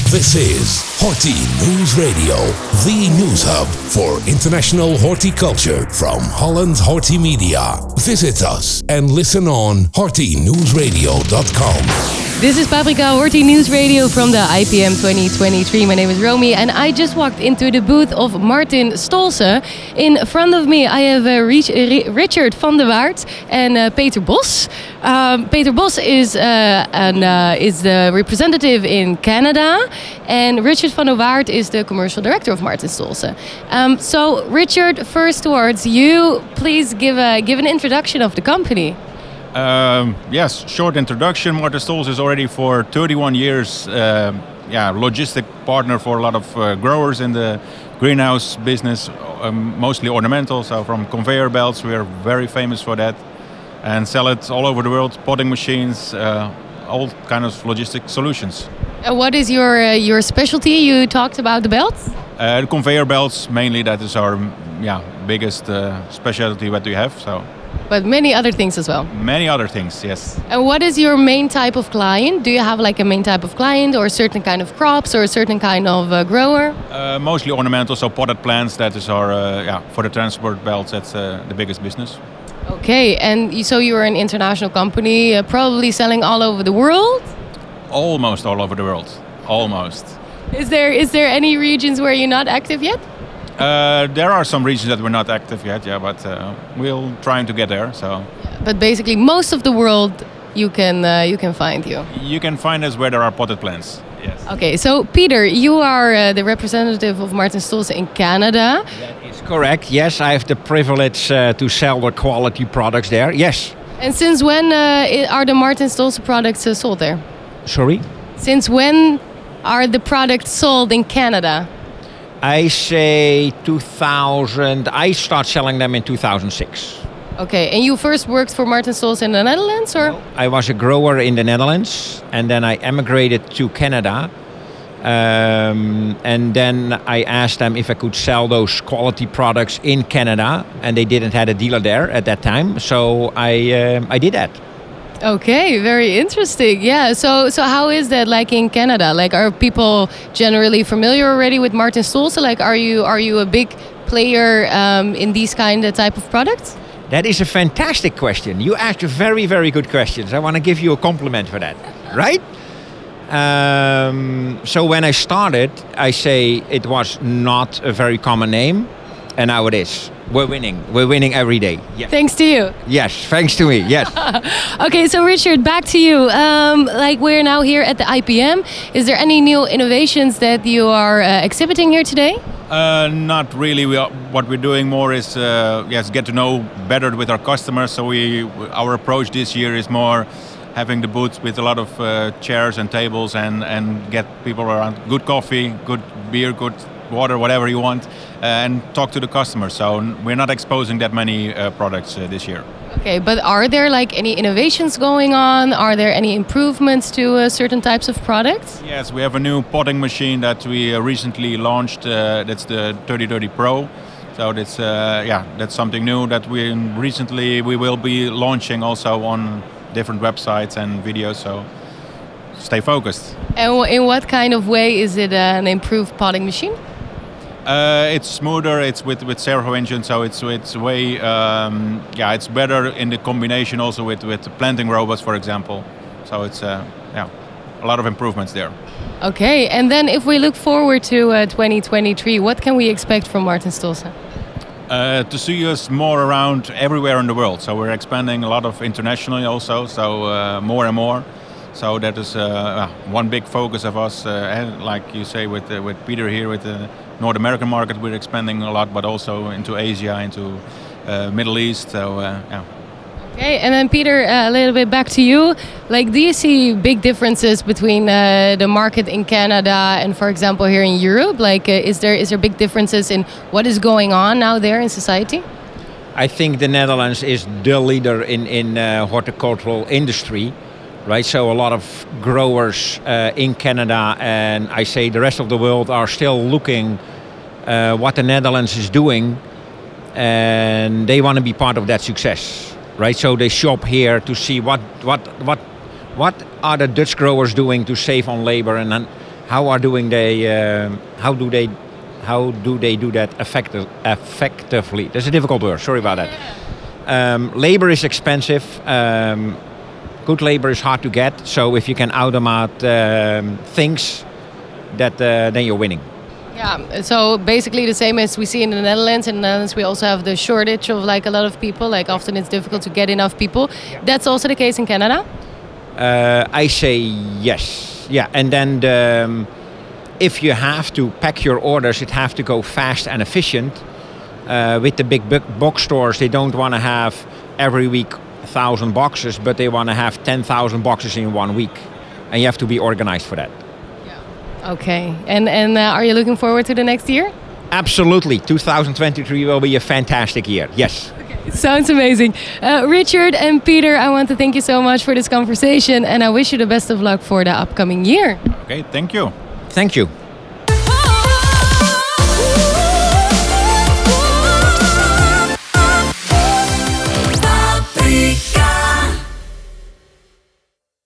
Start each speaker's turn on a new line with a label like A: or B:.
A: This is Horti News Radio, the news hub for international horticulture from Holland Horti Media. Visit us and listen on hortinewsradio.com.
B: This is Paprika Horti News Radio from the IPM 2023. My name is Romy and I just walked into the booth of Martin Stolze. In front of me I have Richard van der Waart and Peter Bos. Peter Bos is the representative in Canada and Richard van der Waart is the commercial director of Martin Stolze. So Richard, first towards you, please give an introduction of the company.
C: Yes, short introduction. Martin Stolze is already for 31 years logistic partner for a lot of growers in the greenhouse business, mostly ornamental, so from conveyor belts, we are very famous for that, and sell it all over the world, potting machines, all kind of logistic solutions.
B: What is your specialty? You talked about the belts?
C: The conveyor belts, mainly, that is our biggest specialty that we have. So.
B: But many other things as well.
C: Many other things, yes.
B: And what is your main type of client? Do you have like a main type of client or a certain kind of crops or a certain kind of grower?
C: Mostly ornamental, so potted plants, that is our, for the transport belts, that's the biggest business.
B: Okay, and so you're an international company, probably selling all over the world?
C: Almost all over the world, almost.
B: Is there any regions where you're not active yet?
C: There are some regions that we're not active yet, but we'll trying to get there. So.
B: But basically, most of the world you can find you.
C: You can find us where there are potted plants. Yes.
B: Okay, so Peter, you are the representative of Martin Stolze in Canada.
D: That is correct. Yes, I have the privilege to sell the quality products there. Yes.
B: And since when are the Martin Stolze products sold there?
D: Sorry?
B: Since when are the products sold in Canada?
D: I say 2000. I start selling them in 2006.
B: Okay, and you first worked for Martin Stolze in the Netherlands, or?
D: No, I was a grower in the Netherlands, and then I emigrated to Canada. And then I asked them if I could sell those quality products in Canada, and they didn't have a dealer there at that time, so I did that.
B: Okay, very interesting. Yeah, so how is that like in Canada? Like, are people generally familiar already with Martin Stolze? Like, are you a big player in these kind of type of products?
D: That is a fantastic question. You asked very, very good questions. I want to give you a compliment for that, right? So when I started, I say it was not a very common name, and now it is. We're winning every day. Yes.
B: Thanks to you.
D: Yes, thanks to me, yes.
B: Okay, so Richard, back to you. Like, we're now here at the IPM. Is there any new innovations that you are exhibiting here today?
C: Not really. What we're doing more is get to know better with our customers. So our approach this year is more having the booth with a lot of chairs and tables and get people around good coffee, good beer, good water, whatever you want, and talk to the customers. So we're not exposing that many products this year.
B: Okay, but are there like any innovations going on? Are there any improvements to certain types of products?
C: Yes, we have a new potting machine that we recently launched. That's the 3030 Pro. So that's something new that we will be launching also on different websites and videos. So stay focused.
B: And in what kind of way is it an improved potting machine?
C: It's smoother. It's with servo engine, so it's way it's better in the combination also with planting robots, for example. So it's a lot of improvements there.
B: Okay, and then if we look forward to 2023, what can we expect from Martin Stolze?
C: To see us more around everywhere in the world. So we're expanding a lot of internationally also. So more and more. So that is one big focus of us. And like you say with Peter here with the North American market, we're expanding a lot, but also into Asia, into Middle East. So
B: Okay, and then Peter, a little bit back to you. Like, do you see big differences between the market in Canada and, for example, here in Europe? Like, is there big differences in what is going on now there in society?
D: I think the Netherlands is the leader in horticultural industry. Right, so a lot of growers in Canada and I say the rest of the world are still looking what the Netherlands is doing, and they want to be part of that success. Right, so they shop here to see what are the Dutch growers doing to save on labor, and how do they do that effectively? That's a difficult word. Sorry about that. Labor is expensive. Good labor is hard to get. So if you can automate things, then you're winning.
B: Yeah, so basically the same as we see in the Netherlands. In the Netherlands we also have the shortage of like a lot of people. Like often it's difficult to get enough people. That's also the case in Canada?
D: I say yes. Yeah, and then if you have to pack your orders, it have to go fast and efficient. With the big box stores, they don't want to have every week 1,000 boxes, but they want to have 10,000 boxes in 1 week. And you have to be organized for that.
B: Okay, and are you looking forward to the next year?
D: Absolutely, 2023 will be a fantastic year, yes.
B: Okay. Sounds amazing. Richard and Peter, I want to thank you so much for this conversation and I wish you the best of luck for the upcoming year.
C: Okay, thank you.
D: Thank you.